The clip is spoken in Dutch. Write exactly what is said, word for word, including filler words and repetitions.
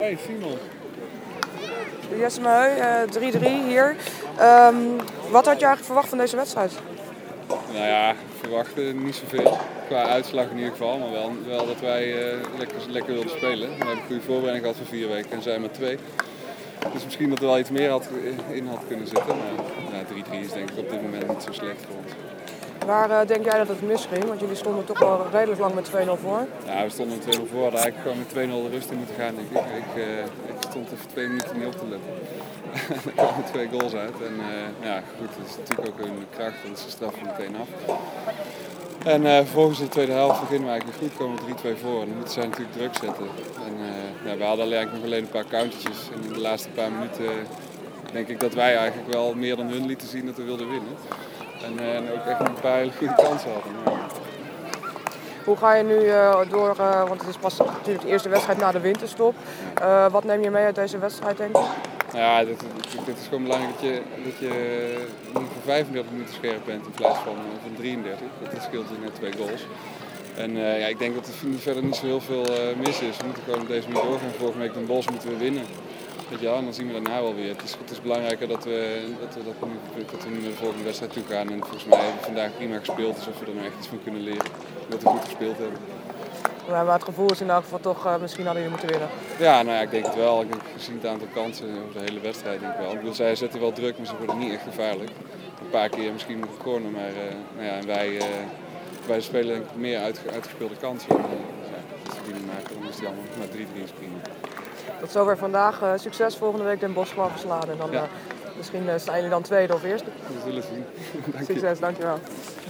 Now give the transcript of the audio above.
Hey Simon. Jesse Maheu, uh, drie drie hier. Um, wat had je eigenlijk verwacht van deze wedstrijd? Nou ja, verwachten niet zoveel. Qua uitslag in ieder geval, maar wel, wel dat wij uh, lekker, lekker wilden spelen. We hebben een goede voorbereiding gehad voor vier weken en zijn maar twee. Dus misschien dat er wel iets meer had, in had kunnen zitten. Maar ja, drie drie is denk ik op dit moment niet zo slecht voor ons. Waar uh, denk jij dat het misging? Want jullie stonden toch wel redelijk lang met twee nul voor. Ja, we stonden twee nul voor. We hadden eigenlijk gewoon met twee nul de rust in moeten gaan, denk ik. Ik, uh, ik stond even twee minuten niet op te letten. Er kwamen twee goals uit. En uh, ja, goed, dat is natuurlijk ook hun kracht, want ze straffen meteen af. En uh, vervolgens in de tweede helft beginnen we eigenlijk goed, komen we drie twee voor. En dan moeten zij natuurlijk druk zetten. En uh, ja, we hadden eigenlijk nog alleen een paar countertjes. En in de laatste paar minuten uh, denk ik dat wij eigenlijk wel meer dan hun lieten zien dat we wilden winnen. En, uh, en ook echt een paar hele goede kansen hadden. Ja. Hoe ga je nu uh, door, uh, want het is pas natuurlijk de eerste wedstrijd na de winterstop. Uh, wat neem je mee uit deze wedstrijd, denk je? Ja, dit, dit, dit is gewoon belangrijk dat je, dat je in ieder geval vijfendertig minuten scherp bent in plaats van, van drieëndertig. Dat scheelt dus net twee goals. En uh, ja, ik denk dat er verder niet zo heel veel uh, mis is. We moeten gewoon op deze manier doorgaan. Volgende week Den Bosch moeten we winnen. Weet je wel, en dan zien we daarna wel weer. Het is, het is belangrijker dat we, dat, we, dat, we nu, dat we nu naar de volgende wedstrijd toe gaan. En volgens mij hebben we vandaag prima gespeeld, alsof we er nou echt iets van kunnen leren. Dat we goed gespeeld hebben. Ja, maar het gevoel is in elk geval toch, uh, misschien hadden jullie moeten winnen. Ja, nou ja, ik denk het wel. Ik denk, gezien het aantal kansen over de hele wedstrijd denk ik wel. Ik bedoel, zij zetten wel druk, maar ze worden niet echt gevaarlijk. Een paar keer misschien met een corner, maar uh, nou ja, en wij, uh, wij spelen denk ik meer uit, uitgespeelde kansen. En, uh, ja, als we die niet maken, dan is het jammer. Maar drie drie is prima. Tot zover vandaag. Uh, succes volgende week Den Bosch gewoon verslaan. En dan ja. uh, misschien uh, staan jullie dan tweede of eerste. We zullen zien. Dank Succes, je. dankjewel.